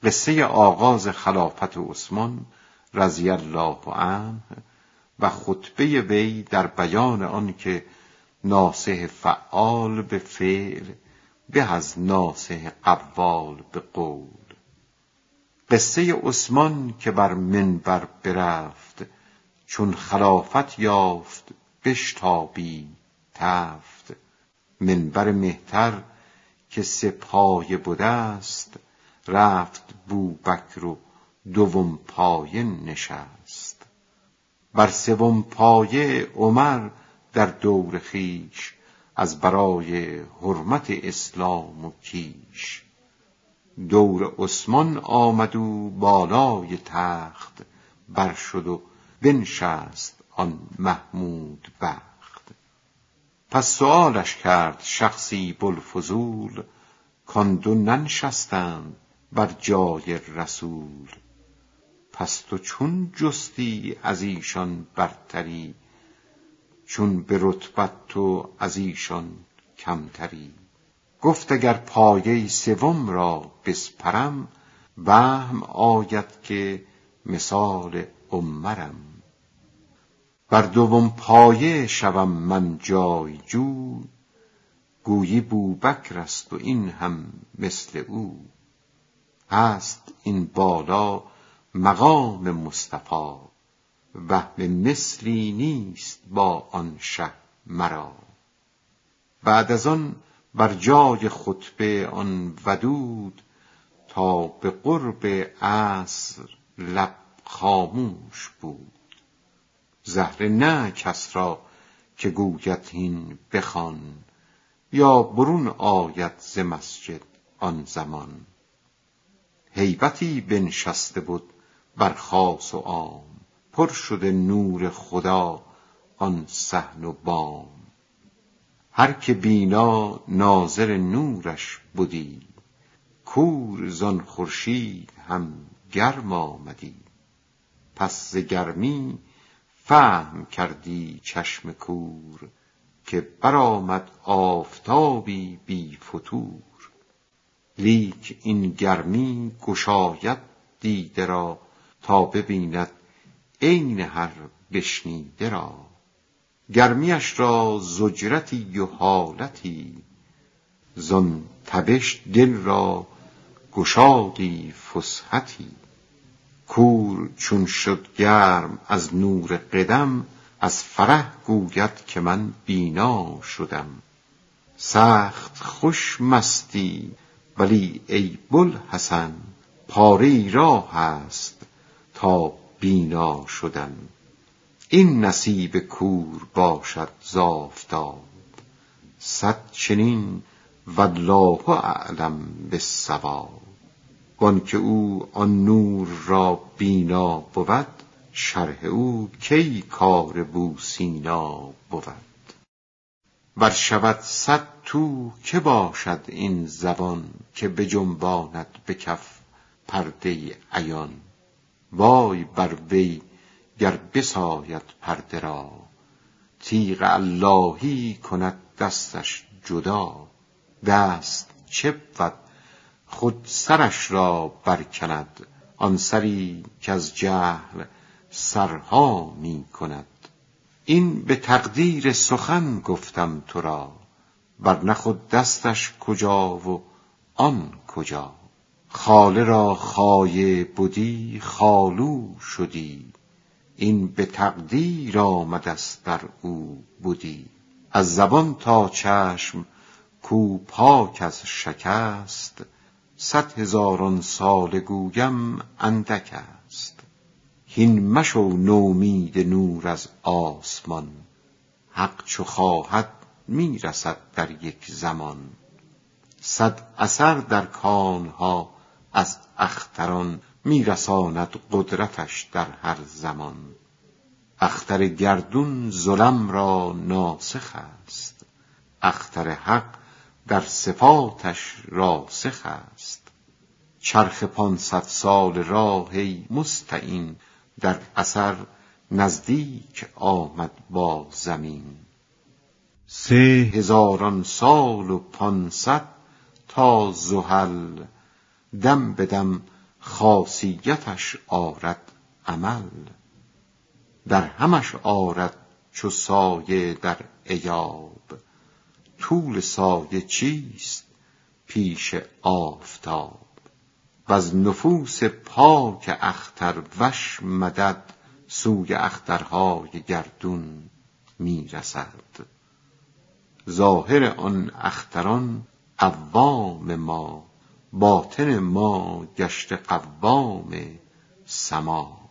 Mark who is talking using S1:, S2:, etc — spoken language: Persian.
S1: قصه آغاز خلافت عثمان رضی الله عنه و خطبه وی در بیان آن که ناصح فعال به فعل به از ناصح قوال به قول. قصه عثمان که بر منبر برفت، چون خلافت یافت بشتابی تفت. منبر مهتر که سه پایه بوده است، رفت بوبکر و دوم پایه نشست. بر سوم پایه عمر در دور خویش، از برای حرمت اسلام و کیش. دور عثمان آمد و بالای تخت، بر شد و بنشست آن محمود بخت. پس سؤالش کرد شخصی بوالفضول، کان دو ننشستند بر جای رسول. پس تو چون جستی از ایشان برتری، چون به رتبت تو از ایشان کمتری. گفت اگر پایه سوم را بسپرم، وهم آید که مثال عمرم. بر دوم پایه شوم من جای جو، گویی بوبکر است و این هم مثل او. هست این بالا مقام مصطفی، وهم مثلی نیست با آن شه مرا. بعد از آن بر جای خطبه آن ودود، تا به قرب عصر لب خاموش بود. زهره نه کس را که گوید هین بخوان، یا برون آید ز مسجد آن زمان. هیبتی بنشسته بود بر خاص و عام، پر شده نور خدا آن صحن و بام. هر که بینا ناظر نورش بودی، کور زان خورشید هم گرم آمدی. پس ز گرمی فهم کردی چشم کور، که برآمد آفتابی بی فتور. لیک این گرمی گشاید دیده را، تا ببیند عین هر بشنیده را. گرمیش را زجرتی و حالتی، زان تبش دل را گشادی فسحتی. کور چون شد گرم از نور قدم، از فرح گوید که من بینا شدم. سخت خوش مستی ولی ای بوالحسن، پاره راه است تا بینا شدن. این نصیب کور باشد ز آفتاب، صد چنین والله اعلم بالصواب. وان که او آن نور را بینا بود، شرح او کی کار بوسینا بود. ور شود صد تو که باشد این زبان، که بجنباند به کف پرده عیان. وای بر وی گر بساید پرده را، تیغ اللهی کند دستش جدا. دست چه بود خود سرش را برکند، آن سری که از جهل سرها می کند. این به تقدیر سخن گفتم تو را، ورنه خود دستش کجا و آن کجا. خاله را خایه بودی خالو شدی، این به تقدیر آمدست در او بودی. از زبان تا چشم کو پاک از شکست، 100,000 ساله گویم اندک است. هین مشو نومید نور از آسمان، حق چو خواهد می رسد در یک زمان. 100 اثر در کانها از اختران، می رساند قدرتش در هر زمان. اختر گردون ظلم را ناسخ است، اختر حق در صفاتش راسخ است. چرخ 500 سال راه ای مستعین، در اثر نزدیک آمد با زمین. 3000 سال و 500 تا زحل، دم به دم خاصیتش آرد عمل. در همش آرد چو سایه در ایاب، طول سایه چیست پیش آفتاب. وز نفوس پاک اختر وش مدد، سوی اخترهای گردون می رسد. ظاهر آن اختران قوام ما، باطن ما گشته قوام سما.